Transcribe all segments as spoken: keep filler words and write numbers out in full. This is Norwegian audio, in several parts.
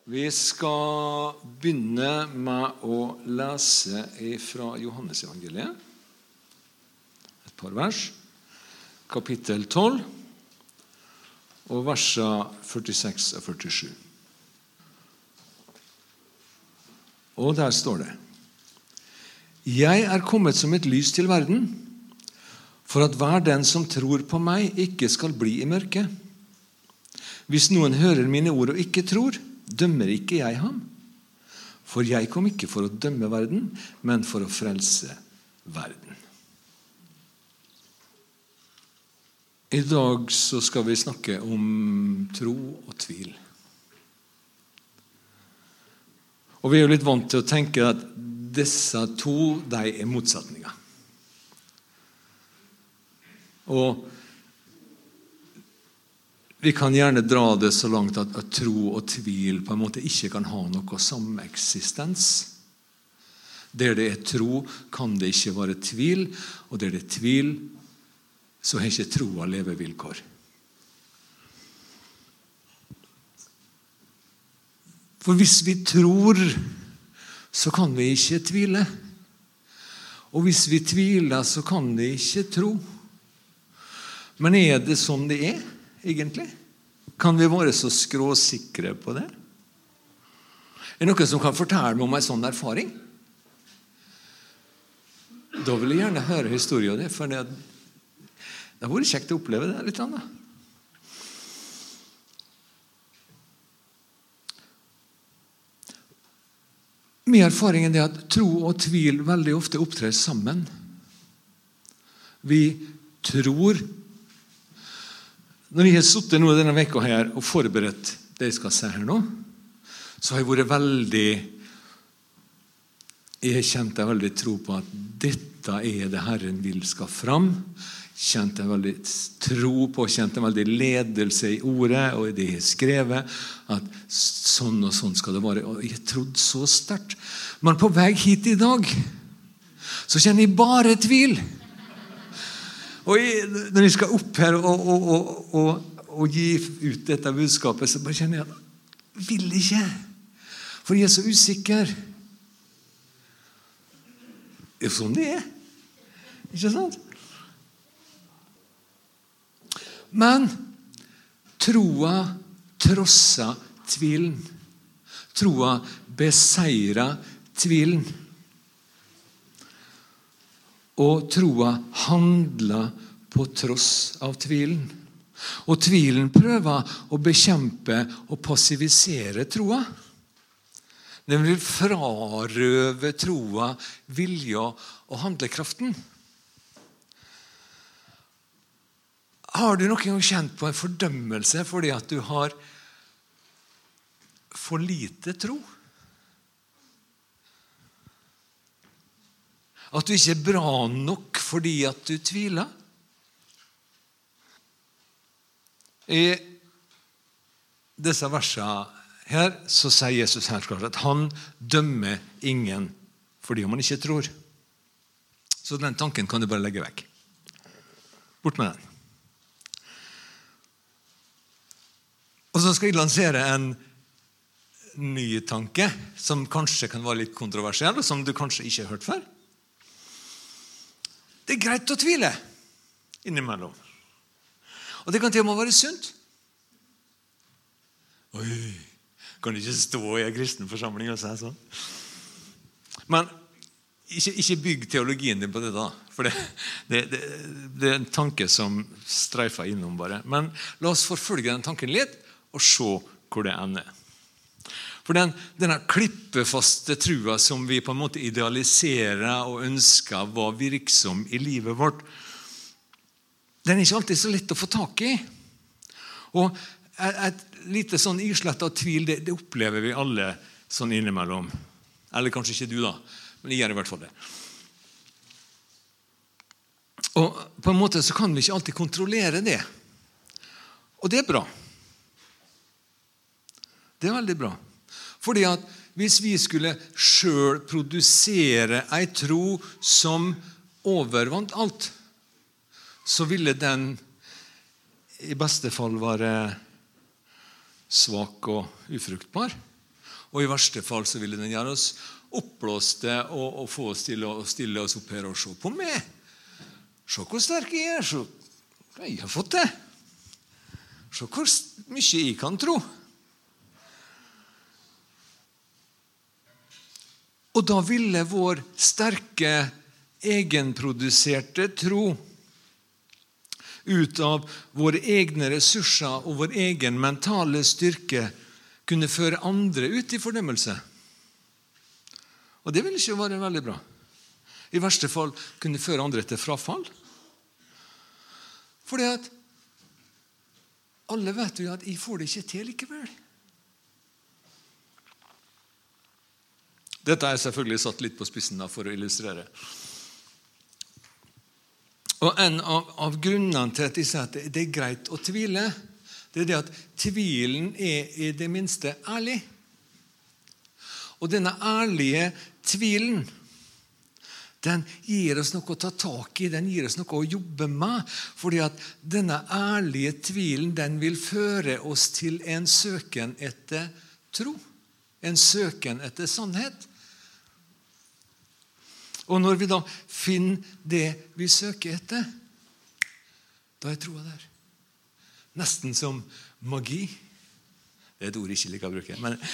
Vi skal begynne med å lese fra Johannesevangeliet. Et par vers. Kapittel tolv, og versene førtiseks og førtisju. Og der står det: Jeg er kommet som et lys til verden, for at hver den som tror på meg, ikke skal bli i mørket. Hvis noen hører mine ord og ikke tror, dømmer ikke jeg ham. For jeg kom ikke for å dømme verden, men for å frelse verden. I dag så skal vi snakke om tro og tvil. Og vi er jo litt vant til å tenke at disse to, de er motsetninger. Og vi kan gjerne dra det så langt at, at tro og tvil på en måte ikke kan ha noe sameksistens. Der det er tro, kan det ikke være tvil, og der det er tvil, så har ikke troa levevilkår. For hvis vi tror, så kan vi ikke tvile. Og hvis vi tviler, så kan vi ikke tro. Men er det sånn det er, egentlig? Kan vi være så skråsikre på det? Er det noen som kan fortelle meg om en sånn erfaring? Da vil jeg gjerne høre historien din, for det Det har vært kjekt å oppleve det litt. Da. Min erfaring er at tro og tvil veldig ofte opptrer sammen. Vi tror. Når jeg har suttet nå denne veka her og forberedt det jeg skal se her nå, så har jeg vært veldig Jeg har kjent en veldig tro på at dette er det Herren vil skal fram. Kjent en veldig tro på, kjent en veldig ledelse i ordet og i det jeg har skrevet, at sånn og sånn skal det være. Og jeg trodde så sterkt. Men på vei hit i dag, så kjenner jeg bare tvil. Og jeg, når jeg skal opp her og, og, og, og, og gi ut dette budskapet, så bare kjenner jeg at jeg vil ikke. For jeg er så usikker. Det er jo sånn det er. Ikke sant? Men troa trosser tvilen. Troa beseirer tvilen. Og troa handler på tross av tvilen. Og tvilen prøver å bekjempe og passivisere troa. Den vil frarøve troa, vilja og handlekraften. Har du noen gang kjent på en fordømmelse fordi at du har for lite tro? At du ikke er bra nok fordi at du tviler? I disse versene her så sier Jesus her klart at han dømmer ingen fordi man ikke tror. Så den tanken kan du bare legge vekk. Bort med den. Og så skal jeg lansere en ny tanke som kanskje kan være litt kontroversiell, og som du kanskje ikke har hørt før. Det er greit å tvile innimellom. Og det kan til og med være sunt. Oi, kan du ikke stå i en kristen forsamling og si sånn? Men ikke, ikke bygg teologien din på det da, for det, det, det, det er en tanke som streifer innom bare. Men la oss forfølge den tanken litt, og se hvor det ender. For den, denne klippefaste trua som vi på en måte idealiserer og ønsker var virksom i livet vårt, den er ikke alltid så lett å få tak i. Og et lite sånn islett av tvil, det, det opplever vi alle sånn innimellom. Eller kanskje ikke du da, men jeg gjør i hvert fall det. Og på en måte så kan vi ikke alltid kontrollere det. Og det er bra. Det er veldig bra. Fordi at hvis vi skulle selv produsere en tro som overvant alt, så ville den i beste fall være svak og ufruktbar. Og i verste fall så ville den gjøre oss oppblåste og, og få oss til å stille oss opp her og se på meg. Se hvor sterk jeg er, så jeg har fått det. Se hvor mye jeg kan tro. Og da ville vår sterke, egenproduserte tro ut av våre egne ressurser og vår egen mentale styrke kunne føre andre ut i fordømmelse. Og det ville ikke være veldig bra. I verste fall kunne føre andre til frafall. Fordi at alle vet jo at jeg får det ikke til likevel. Dette er selvfølgelig satt litt på spissen da, for å illustrere. Og en av, av grunnene til at jeg sier at det er greit å tvile, det er det at tvilen er i det minste ærlig. Og denne ærlige tvilen, den gir oss noe å ta tak i, den gir oss noe å jobbe med, fordi at denne ærlige tvilen, den vil føre oss til en søken etter tro, en søken etter sannhet. Og når vi da finner det vi søker etter, da er troa der. Nesten som magi. Det er et ord jeg ikke liker å bruke. Men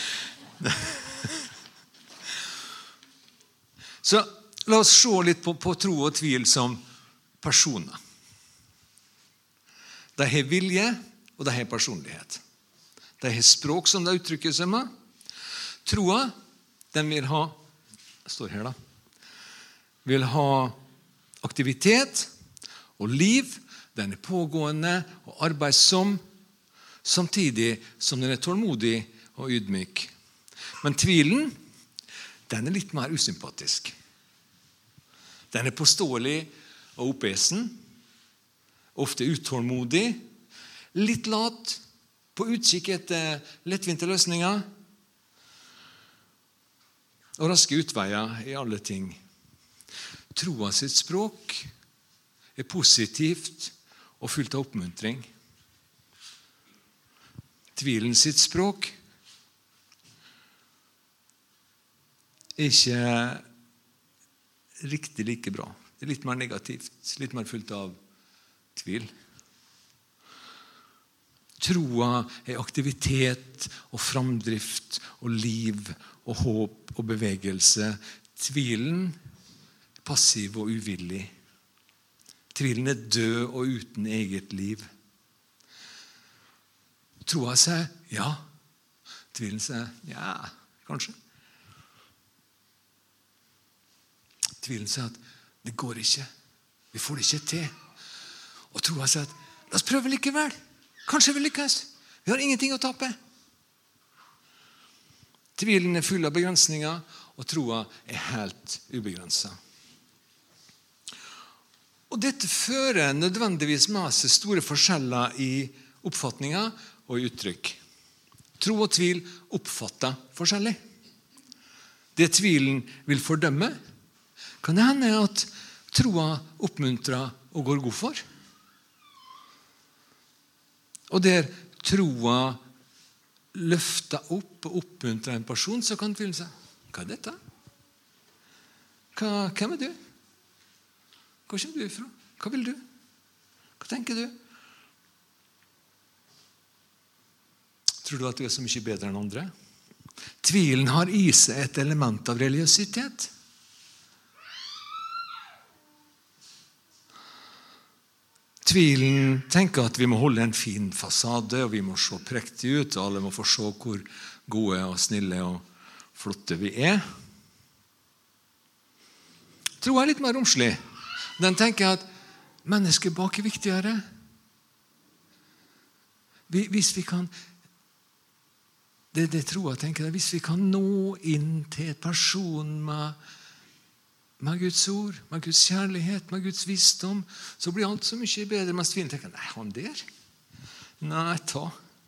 så la oss se litt på, på tro og tvil som personer. De har vilje, og de har personlighet. De har språk som de uttrykker seg med. Troa, den vil ha, det står her da, vil ha aktivitet og liv. Den er pågående og arbeidsom, samtidig som den er tålmodig og ydmyk. Men tvilen, den er litt mer usympatisk. Den er påståelig og oppesen, ofte utålmodig, litt lat, på utkikk etter lettvinte løsninger, og raske utveier i alle ting. Troa sitt språk er positivt og fullt av oppmuntring. Tvilen sitt språk er ikke riktig like bra. Det er litt mer negativt, litt mer fullt av tvil. Troa er aktivitet og framdrift og liv og håp og bevegelse. Tvilen er passiv og uvillig. Tvilen er død og uten eget liv. Troa sier ja. Tvilen sier ja, kanskje. Tvilen sier at det går ikke. Vi får det ikke til. Og troa sier at la oss prøve likevel. Kanskje vi lykkes. Vi har ingenting å tape. Tvilen er full av begrensninger, og troa er helt ubegrenset. Og dette fører nødvendigvis med seg store forskjeller i oppfatninger og i uttrykk. Tro og tvil oppfatter forskjellig. Det tvilen vil fordømme, kan det hende at troa oppmuntrer og går god for. Og der troa løfter opp og oppmuntrer en person, så kan tvilen si, hva er dette? Hva, hvem er du? Hvor kommer du ifra? Hva vil du? Hva tenker du? Tror du at du er så mye bedre enn andre? Tvilen har i seg et element av religiøsitet. Tvilen tenker at vi må holde en fin fasade, og vi må se prektig ut, og alle må få se hvor gode og snille og flotte vi er. Tro er litt mer romslig. Den tenker at mennesket bak er viktigere. Hvis vi kan, det, det tror jeg tenker, hvis vi kan nå inn til en person med, med Guds ord, med Guds kjærlighet, med Guds visdom, så blir alt så mye bedre. Mens tvilen tenker, nei, han der? Nei, ta.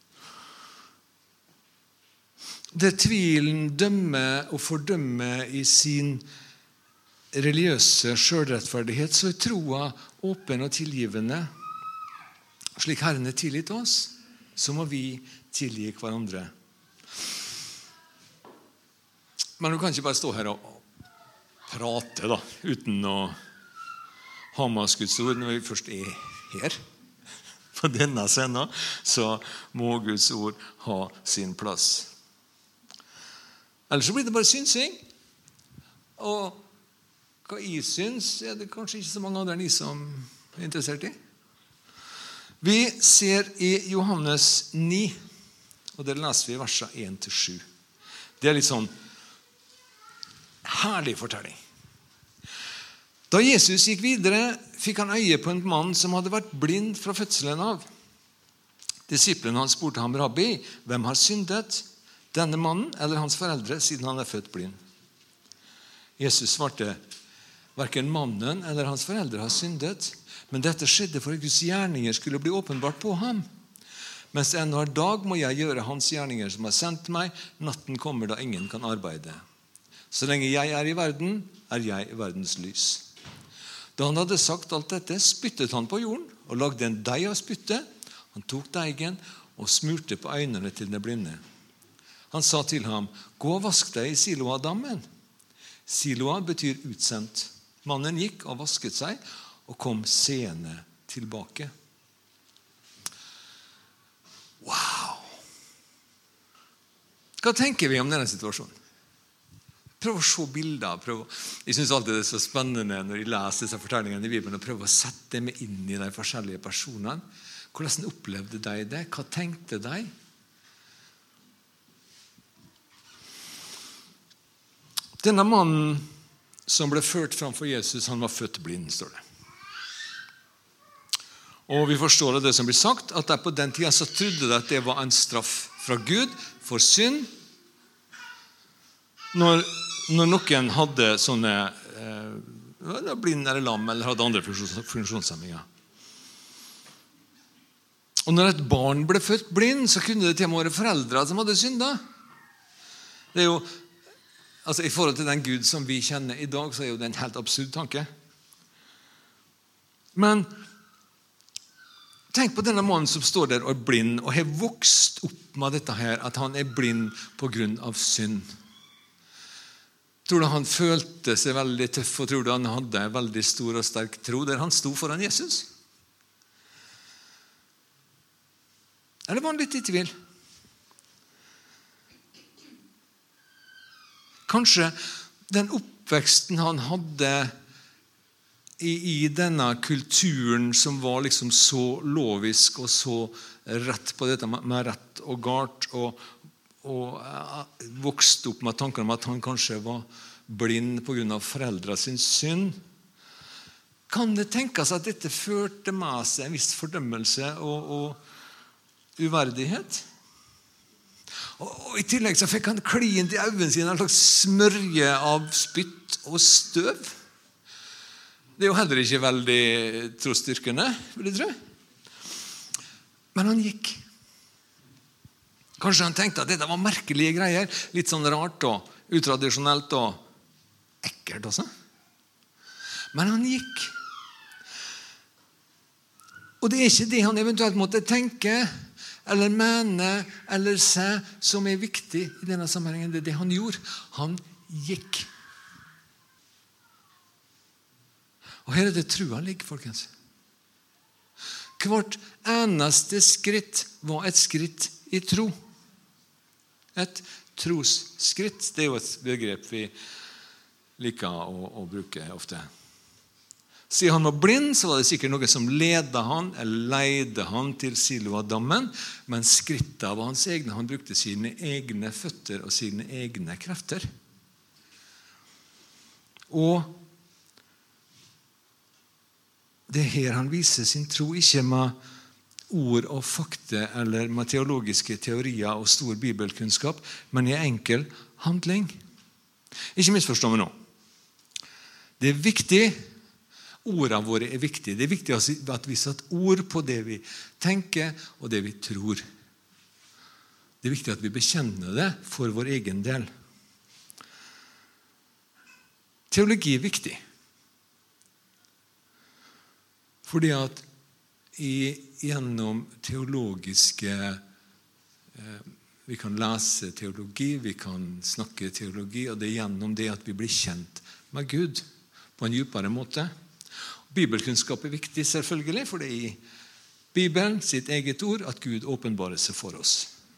Det tvilen dømmer og fordømmer i sin religiøse selvrettferdighet, så er troa åpen og tilgivende. Slik Herren er tilgitt oss, så må vi tilgi hverandre. Men du kan ikke bare stå her og prate da, uten å ha med oss Guds ord når vi først er her. På denne scenen så må Guds ord ha sin plass. Ellers så blir det bare synsing. Og hva jeg syns, er det kanskje ikke så mange andre enn jeg som er interessert i. Vi ser i Johannes ni, og der leser vi versene én til sju. Det er litt sånn herlig fortelling. Da Jesus gikk videre, fikk han øye på en mann som hadde vært blind fra fødselen av. Disiplene hans spurte ham, Rabbi, hvem har syndet? Denne mannen eller hans foreldre, siden han er født blind? Jesus svarte, hverken mannen eller hans foreldre har syndet, men dette skjedde for at Guds gjerninger skulle bli åpenbart på ham. Mens ennå er dag må jeg gjøre hans gjerninger som har sendt meg. Natten kommer da ingen kan arbeide. Så lenge jeg er i verden, er jeg verdens lys. Da han hadde sagt alt dette, spyttet han på jorden og lagde en deig av spyttet. Han tok deigen og smurte på øynene til den blinde. Han sa til ham, gå og vask deg i Siloa-dammen. Siloa betyr utsendt. Mannen gikk og vasket seg og kom seende tilbake. Wow! Hva tenker vi om denne situasjonen? Prøv å se bilder. Prøv å... Jeg synes alltid det er så spennende når jeg leser disse fortellingene i Bibelen, og prøver å sette meg inn i de forskjellige personene. Hvordan opplevde de det? Hva tenkte de? Denne mannen som ble ført framfor Jesus, han var født blind, står det. Og vi forstår av det som blir sagt, at på den tiden så trodde de at det var en straff fra Gud for synd. Når Når noen hadde sånne eh, blind eller lam eller hadde andre funksjonshemminger. Og når et barn ble født blind, så kunne det til og med være foreldre som hadde syndet. Det er jo, altså I forhold til den Gud som vi kjenner i dag, så er jo det en helt absurd tanke. Men tenk på denne mannen som står der og er blind, og har vokst opp med dette her, at han er blind på grunn av synd. Tror du han følte seg veldig tøff, og tror du han hadde en veldig stor og sterk tro der han sto foran Jesus? Eller var han litt i tvil? Kanskje den oppveksten han hadde i, i denne kulturen som var liksom så lovisk og så rett på dette med rett og galt, og og vokste opp med tanken om at han kanskje var blind på grunn av foreldre sin synd. Kan det tenkes at dette førte med seg en viss fordømmelse og, og uverdighet? Og, og i tillegg så fikk han klint i øynene sine, en slags smørje av spytt og støv. Det er jo heller ikke veldig trosstyrkende, vil jeg tro. Men han gikk. Kanskje han tenkte at dette var merkelige greier, litt sånn rart og utradisjonelt og ekkelt også. Men han gikk. Og det er ikke det han eventuelt måtte tenke, eller mene, eller se, som er viktig i denne sammenhengen. Det er det han gjorde. Han gikk. Og her er det trua ligger, folkens. Hvert eneste skritt var et skritt i tro. Et trosskritt, det er jo et begrep vi liker å, å bruke ofte. Siden han var blind, så var det sikkert noe som ledet han, eller leide han til Siloa-dammen, men skrittet var hans egne. Han brukte sine egne føtter og sine egne krefter. Og det er her han viser sin tro, ikke med ord og fakta eller med teologiske teorier og stor bibelkunnskap, men i enkel handling. Ikke misforstå meg nå. Det er viktig, ordene våre er viktige. Det er viktig at vi setter ord på det vi tenker og det vi tror. Det er viktig at vi bekjenner det for vår egen del. Teologi er viktig. Fordi at I, gjennom teologiske eh, vi kan lese teologi, vi kan snakke teologi, og det er gjennom det at vi blir kjent med Gud på en dypere måte. Bibelkunnskap er viktig selvfølgelig, for det er i Bibelen sitt eget ord at Gud åpenbarer seg for oss.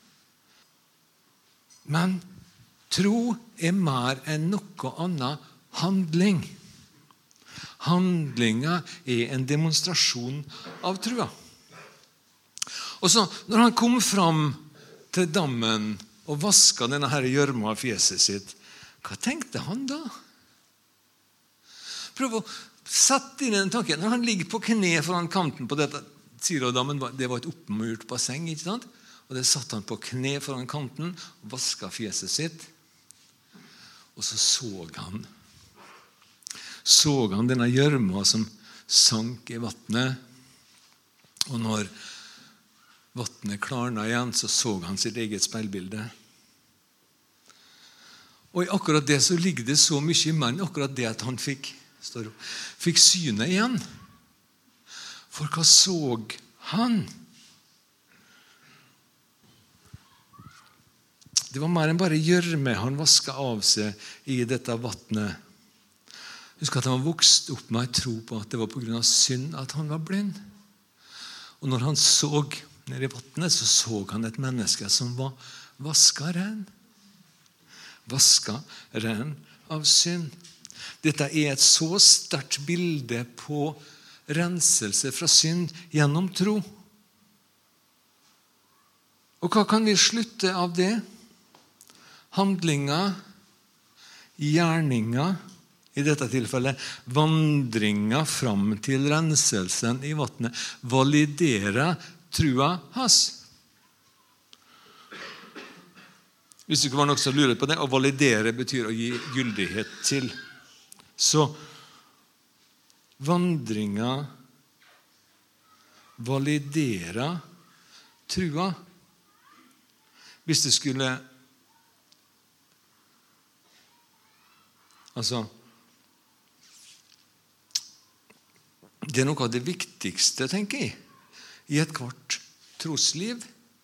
Men tro er mer enn noe annet handling. Handlinga er en demonstrasjon av trua. Og så, når han kom fram til dammen og vasket denne her gjørma av fjeset sitt, hva tenkte han da? Prøv å sette inn den tanken. Når han ligger på kne foran kanten på dette, Sirodammen, det var et oppmurt basseng, ikke sant? Og det satt han på kne foran kanten og vasket fjeset sitt. Og så så han så han denne gjørma som sank i vattnet. Og når vattnet klarna igjen, så så han sitt eget speilbilde. Og i akkurat det så ligger det så mye i mannen, akkurat det at han fikk, står, fikk synet igjen. For hva så han? Det var mer enn bare gjørme han vasket av seg i dette vattnet. Husk at han var vokst opp med en tro på at det var på grunn av synd at han var blind. Og når han så ned i vattnet, så så han et menneske som var vasket ren. Vasket ren av synd. Dette er et så sterkt bilde på renselse fra synd gjennom tro. Og hva kan vi slutte av det? Handlinger, gjerninger, i dette tilfellet vandringer fram til renselsen i vattnet, validerer trua hans. Hvis det ikke var noe som lurer på det, å validere betyr å gi gyldighet til. Så vandringer validerer trua. Hvis det skulle altså det er noe av det viktigste, tenker jeg, i et hvert trosliv.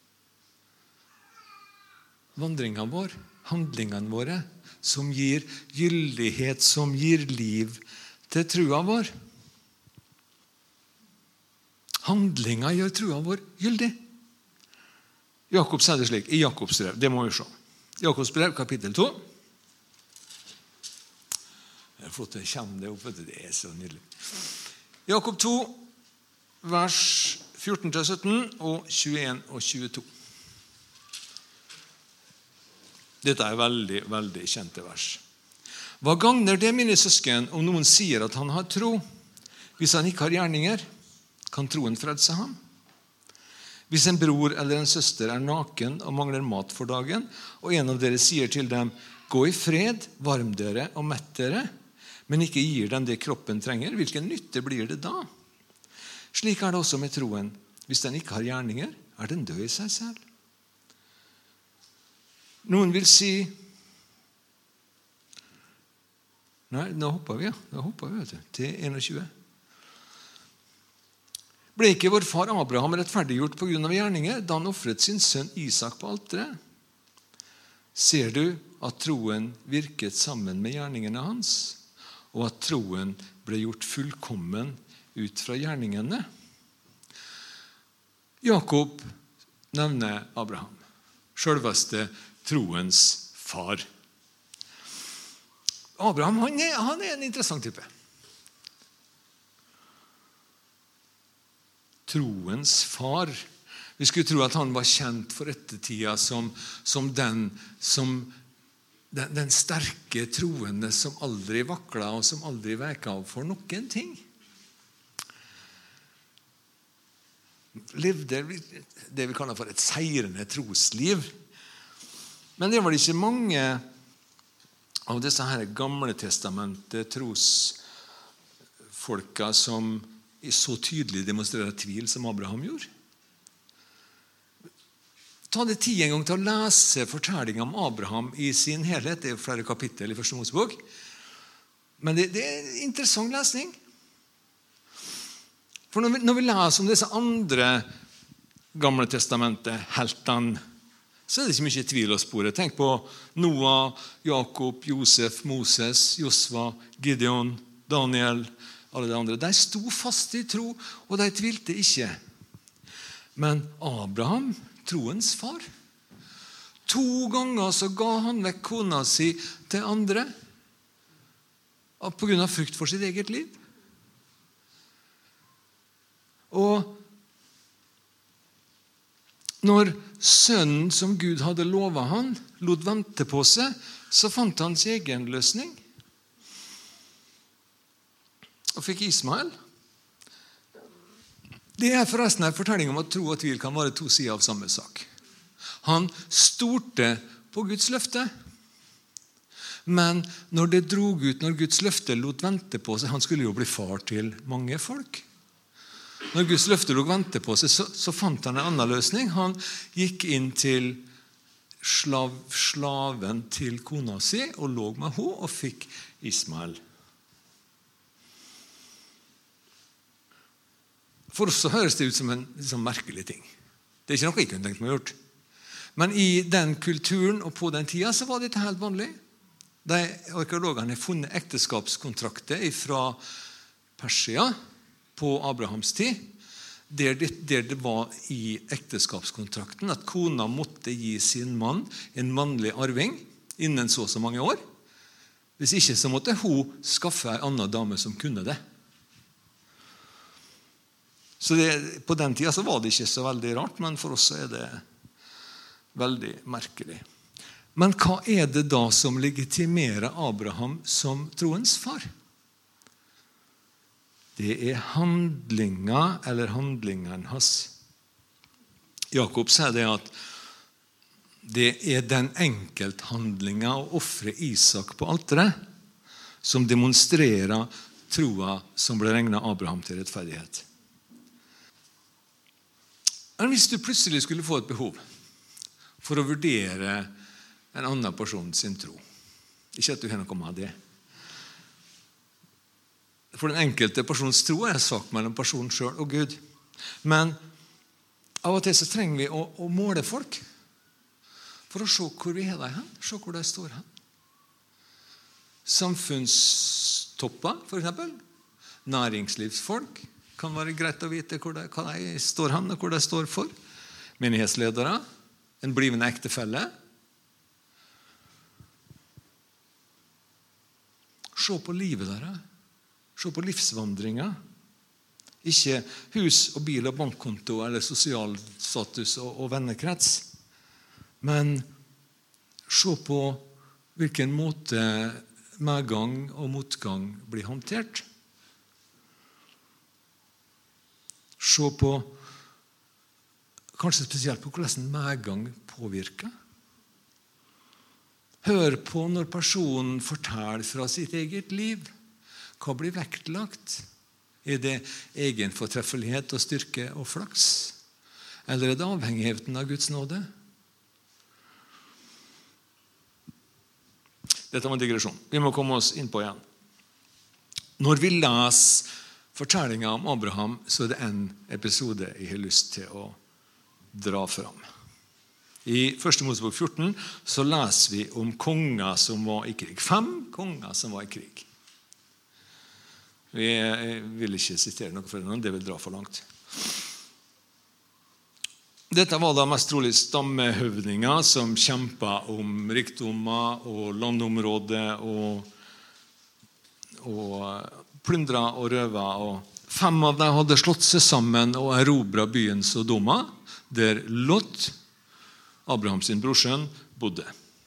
Vandringen vår, handlingene våre, som gir gyldighet, som gir liv til trua vår. Handlinger gjør trua vår gyldig. Jakob sier det slik, i Jakobs brev, det må vi se. Jakobs brev, kapittel to. Det er flott, det kommer det opp, det er så nydelig. Jakob to, vers fjorten til sytten og tjueen og tjueto. Dette er veldig, veldig kjente vers. Hva gagner det, mine søsken, om noen sier at han har tro? Hvis han ikke har gjerninger, kan troen frelse ham? Hvis en bror eller en søster er naken og mangler mat for dagen, og en av dere sier til dem, gå i fred, varm dere og mett dere, men ikke gir dem det kroppen trenger, hvilken nytte blir det da? Slik er det også med troen. Hvis den ikke har gjerninger, er den død i seg selv. Noen vil si, nei, nå hopper vi, ja. Nå hopper vi, vet du, til tjueen. Ble ikke vår far Abraham rettferdiggjort på grunn av gjerninger, da han offret sin sønn Isak på alteret? Ser du at troen virket sammen med gjerningene hans, og at troen ble gjort fullkommen ut fra gjerningene? Jakob nevner Abraham, selveste troens far. Abraham han er, han er en interessant type. Troens far. Vi skulle tro at han var kjent for ettertida som, som den som Den, den sterke troende som aldri vakla og som aldri veka av for noen ting. Levde det vi kaller for et seirende trosliv. Men det var ikke mange av disse her gamle testamentet trosfolka som så tydelig demonstrerer tvil som Abraham gjorde. Ta det tid en gang til å lese fortellingen om Abraham i sin helhet. Det er flere kapittel i første Mosebok. Men det, det er en interessant lesning. For når vi, når vi leser om disse andre gamle testamentet, heltene, så er det ikke mye tvil å spore. Tenk på Noah, Jakob, Josef, Moses, Josva, Gideon, Daniel, alle de andre. De sto fast i tro, og de tvilte ikke. Men Abraham, troens far, to ganger så ga han vekk kona si til andre på grunn av frykt for sitt eget liv. Og når sønnen som Gud hadde lovet han, lot vente på seg, så fant han sin egen løsning. Og fikk Ismael. Det er forresten en fortelling om at tro og tvil kan være to sider av samme sak. Han stolte på Guds løfte. Men når det drog ut, når Guds løfte lot vente på seg, han skulle jo bli far til mange folk. Når Guds løfte lot vente på seg, så, så fant han en annen løsning. Han gikk inn til slav, slaven til kona si og lå med henne og fikk Ismael. For oss så høres det ut som en liksom, merkelig ting. Det er ikke noe jeg kunne tenkt meg å gjort. Men i den kulturen og på den tida så var dette helt vanlig. De arkeologene har funnet ekteskapskontrakter fra Persia på Abrahams tid, der det, der det var i ekteskapskontrakten at kona måtte gi sin mann en mannlig arving innen så og så mange år. Hvis ikke så måtte hun skaffe en annen dame som kunne det. Så det, på den tida så var det ikke så veldig rart, men for oss er det veldig merkelig. Men hva er det da som legitimerer Abraham som troens far? Det er handlinga eller handlingen hans. Jakob sier det at det er den enkelthandlinga å offre Isak på alteret som demonstrerer troa som ble regnet Abraham til rettferdighet. Men hvis du plutselig skulle få et behov for å vurdere en annen person sin tro, ikke at du har noe med det, for den enkelte persons tro er en sak mellom personen selv og Gud. Men av og til så trenger vi å, å måle folk for å se hvor vi er de hen, se hvor de står hen. Samfunnstopper, for eksempel. Næringslivsfolk kan være greit å vite hvor de, hva de står hen og hvor de står for. Menighetsledere, en blivende ektefelle. Se på livet deres. Se på livsvandringer. Ikke hus og bil og bankkonto eller sosial status og, og vennekrets. Men se på hvilken måte medgang og motgang blir håndtert. Se på, kanskje spesielt på hvordan medgang påvirker. Hør på når personen forteller fra sitt eget liv. Hva blir vektlagt? Er det egen fortreffelighet og styrke og flaks? Eller er det avhengigheten av Guds nåde? Dette var en digresjon. Vi må komme oss inn på igjen. Når vi leser fortellingen om Abraham, så er det en episode jeg har lyst til å dra fram. I første Mosebok fjorten så leser vi om konger som var i krig. Fem konger som var i krig. Vi vil ikke sitere noe for noen, det vil dra for langt. Dette var da mest trolig stammehøvdinger som kjempet om rikdommer og landområder og, og plyndret og røvet. Og fem av dem hadde slått seg sammen og erobret byen Sodoma, der Lot, Abrahams brorsønn, bodde.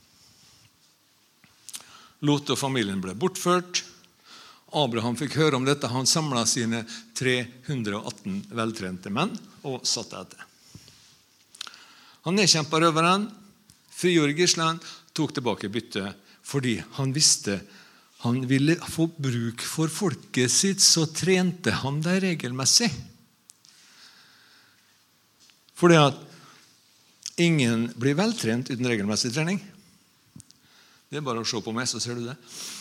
Lot og familien ble bortført. Abraham fikk høre om dette. Han samlet sine tre hundre og atten veltrente menn og satte etter. Han nedkjempet røveren, frigjorde gislen, tok tilbake byttet, fordi han visste han ville få bruk for folket sitt, så trente han det regelmessig. Fordi at ingen blir veltrent uten regelmessig trening. Det er bare å se på meg, så ser du det.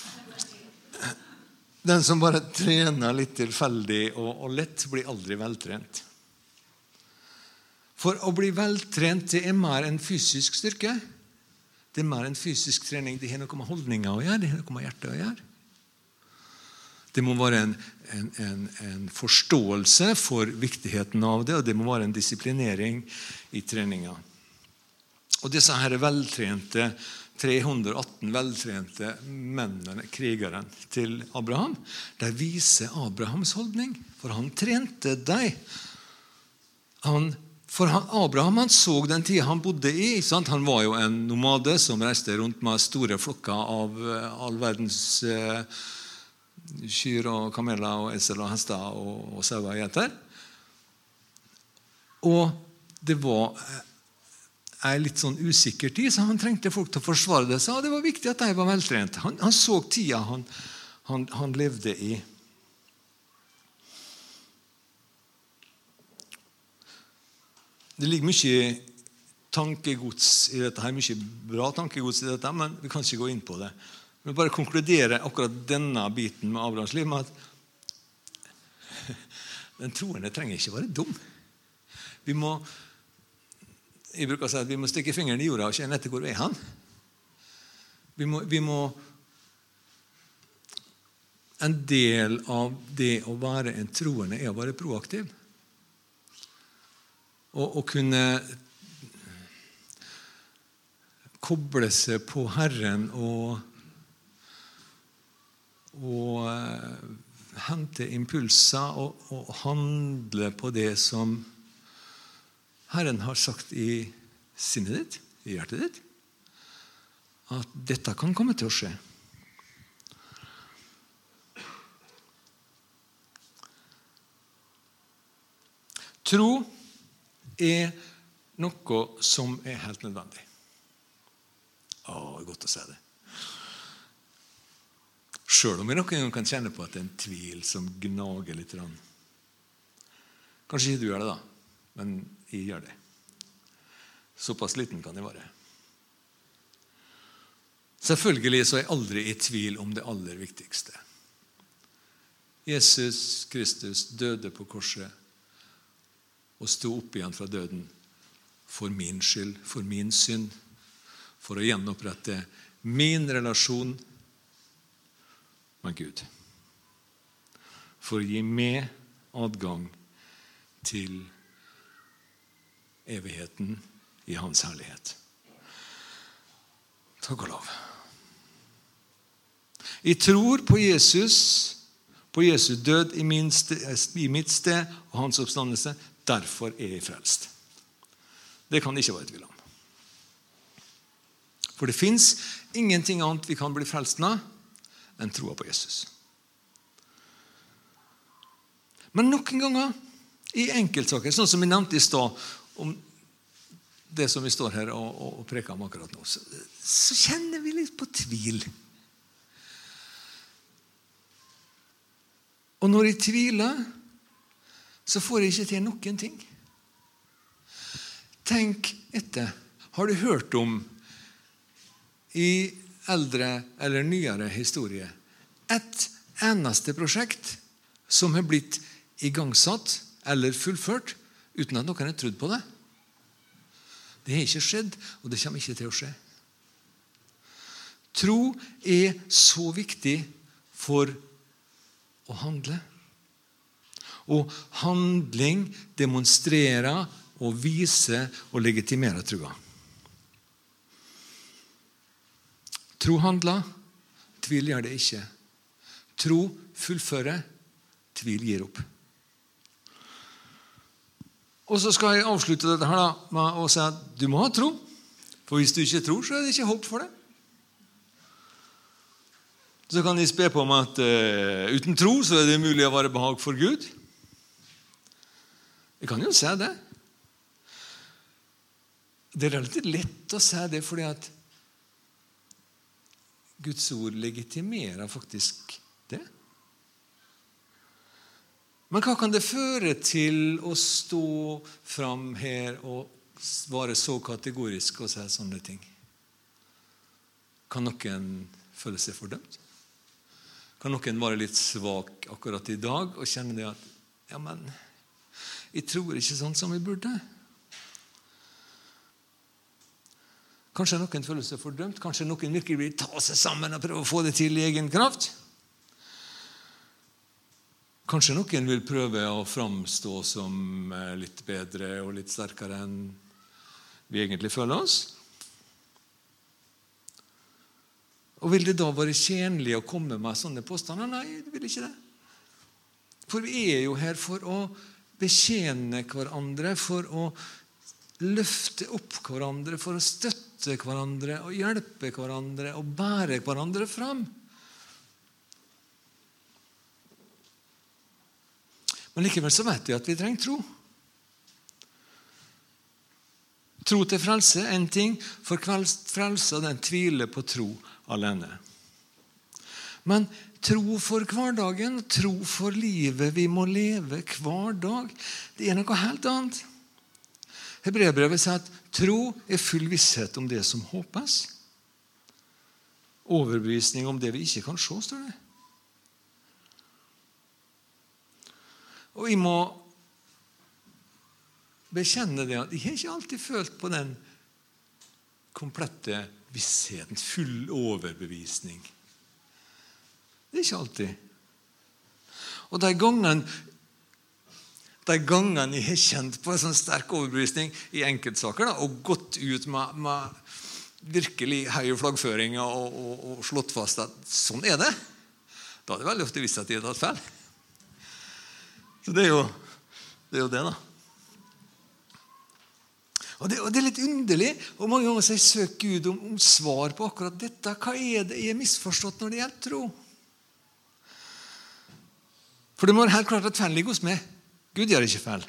Den som bare trener litt tilfeldig og, og lett, blir aldri veltrent. For å bli veltrent, det er mer enn fysisk styrke. Det er mer enn fysisk trening. Det har noe med holdninger å gjøre, det har noe med hjertet å gjøre. Det må være en, en, en, en forståelse for viktigheten av det, og det må være en disiplinering i treninga. Og disse her veltrente, tre hundre og atten veltrente mennene, krigeren til Abraham, de viser Abrahams holdning, for han trente dem. Han, for han, Abraham han så den tiden han bodde i, sant? Han var jo en nomade som reiste rundt med store flokker av all verdens eh, kyr og kameler og esel og hester og, og sauer og geiter. Og det var en litt sånn usikker tid, så han trengte folk til å forsvare det. Så det var viktig at de var veltrent. Han, han så tida han, han, han levde i. Det ligger mye tankegods i dette her, mye bra tankegods i dette, men vi kan ikke gå inn på det. Vi må bare konkludere akkurat denne biten med Abrahams liv med at den troende trenger ikke være dum. Vi må, jeg bruker å si at vi må stikke fingeren i jorda og kjenne etter hvor er han. Vi må, vi må en del av det å være en troende er å være proaktiv. Og å kunne koble seg på Herren og og uh, hente impulser og, og handle på det som Herren har sagt i sinnet ditt, i hjertet ditt, at dette kan komme til å skje. Tro er noe som er helt nødvendig. Å, det er godt å si det. Selv om vi noen gang kan kjenne på at det er en tvil som gnager litt. Kanskje ikke du gjør det da, men jeg gjør det. Såpass liten kan jeg være. Selvfølgelig så er jeg aldri i tvil om det aller viktigste. Jesus Kristus døde på korset og sto opp igjen fra døden for min skyld, for min synd, for å gjenopprette min relasjon med Gud, for å gi meg adgang til evigheten i hans herlighet. Takk og lov. Jeg tror på Jesus, på Jesu død i, min sted, i mitt sted og hans oppstandelse. Derfor er jeg frelst. Det kan ikke være tvil om. For det finnes ingenting annet vi kan bli frelst med enn troa på Jesus. Men noen ganger i enkeltsaker, sånn som vi nevnte i stad, om det som vi står her og, og, og preker om akkurat nå, så, så kjenner vi litt på tvil. Og når jeg tviler, så får jeg ikke til noen ting. Tenk etter. Har du hørt om i eldre eller nyere historie et eneste prosjekt som har blitt igangsatt eller fullført uten at noen har trodd på det? Det har ikke skjedd, og det kommer ikke til å skje. Tro er så viktig for å handle. Og handling demonstrerer og viser og legitimerer troa. Tro handler, tvil gjør det ikke. Tro fullfører, tvil gir opp. Og så skal jeg avslutte dette her da, med å si at du må ha tro. For hvis du ikke tror, så er det ikke håp for det. Så kan jeg spe på med at uh, uten tro så er det mulig å være behag for Gud. Jeg kan jo si det. Det er relativt lett å si det, fordi at Guds ord legitimerer faktisk det. Men hva kan det føre til å stå fram her og være så kategorisk og si sånne ting? Kan noen føle seg fordømt? Kan noen være litt svak akkurat i dag og kjenne det at ja, men jeg tror ikke sånn som jeg burde? Kanskje noen føler seg fordømt. Kanskje noen virkelig vil ta seg sammen og prøve å få det til i egen kraft. Kanskje noen vil prøve å framstå som litt bedre og litt sterkere enn vi egentlig føler oss. Og vil det da være tjenlig å komme med sånne påstander? Nei, det vil ikke det. For vi er jo her for å betjene hverandre, for å løfte opp hverandre, for å støtte hverandre, og hjelpe hverandre, og bære hverandre fram. Men likevel så vet vi at vi trenger tro. Tro til frelse er en ting, for frelse den tviler på tro alene. Men tro for hverdagen, tro for livet vi må leve hver dag, det er noe helt annet. Hebreerbrevet sier at tro er full visshet om det som håpes. Overbevisning om det vi ikke kan se, står det. Og jeg må bekjenne det at jeg har ikke alltid følt på den komplette vissheten, full overbevisning. Det er ikke alltid. Og de gangene, de gangene jeg har kjent på en sånn sterk overbevisning i enkeltsaker, da, og gått ut med, med virkelig høy flaggføring og, og, og slått fast at sånn er det, da er det veldig ofte visst at de har tatt feil. Så det er jo det, er jo det da. Og det, og det er litt underlig, og mange ganger så jeg søker Gud om, om svar på akkurat dette. Hva er det jeg er misforstått når det gjelder tro? For det må være helt klart at feil ligger hos meg. Gud gjør ikke feil.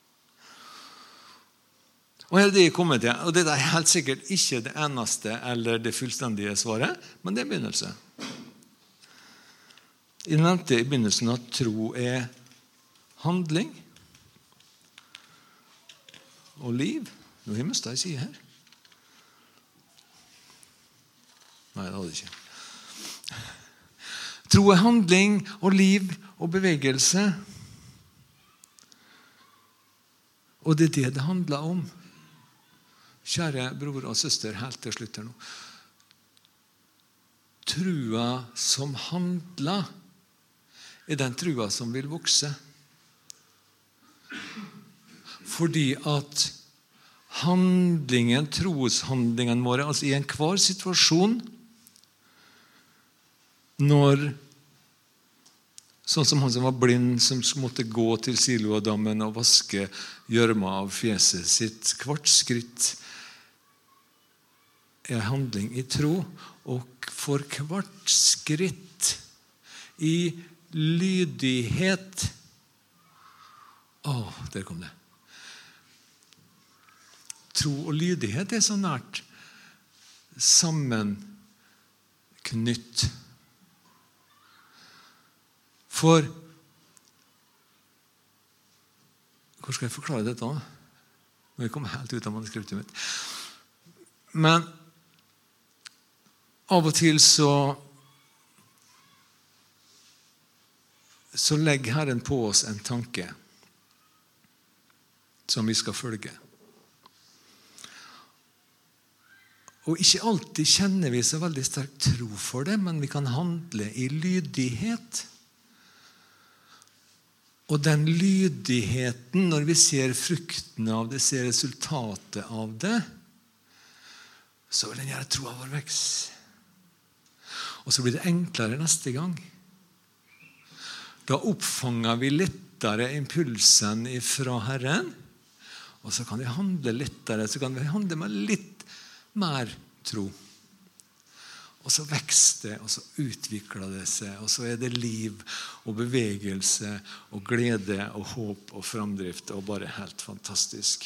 Og her er det jeg kommer til, og det er helt sikkert ikke det eneste eller det fullstendige svaret, men det er en begynnelse. Jeg nevnte i begynnelsen at tro er handling og liv. Nå har jeg mistet en side her. Nei, det hadde jeg ikke. Tro er handling og liv og bevegelse. Og det er det det handler om. Kjære bror og søster, helt til slutt her nå. Trua som handler er den trua som vil vokse. Fordi at handlingen, troshandlingen våre, altså i enhver situasjon, når, sånn som han som var blind, som måtte gå til Siloadammen og vaske gjørma av fjeset sitt, hvert skritt er handling i tro, og for hvert skritt i lydighet. Åh, der kom det. Tro og lydighet er så nært sammenknytt. For hvor skal jeg forklare dette? Nå jeg kommer helt ut av manuskriptet mitt. Men av og til så så legger Herren på oss en tanke som vi skal følge. Og ikke alltid kjenner vi så veldig sterk tro for det, men vi kan handle i lydighet. Og den lydigheten, når vi ser frukten av det, ser resultatet av det, så vil den gjøre troa vår vekst. Og så blir det enklere neste gang. Da oppfanger vi lettere impulsen fra Herren, og så kan vi handle lettere, så kan vi handle med litt mer tro. Og så vekster det, og så utvikler det seg, og så er det liv og bevegelse og glede og håp og framdrift, og bare helt fantastisk.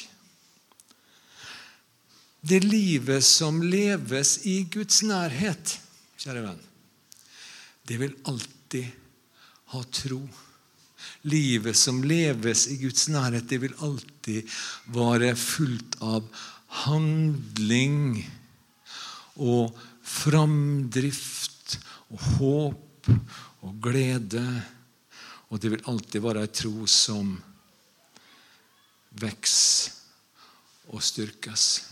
Det livet som leves i Guds nærhet, kjære venn, det vil alltid ha tro. Livet som leves i Guds nærhet, det vil alltid være fullt av handling og framdrift og håp og glede. Og det vil alltid være en tro som vokser og styrkes.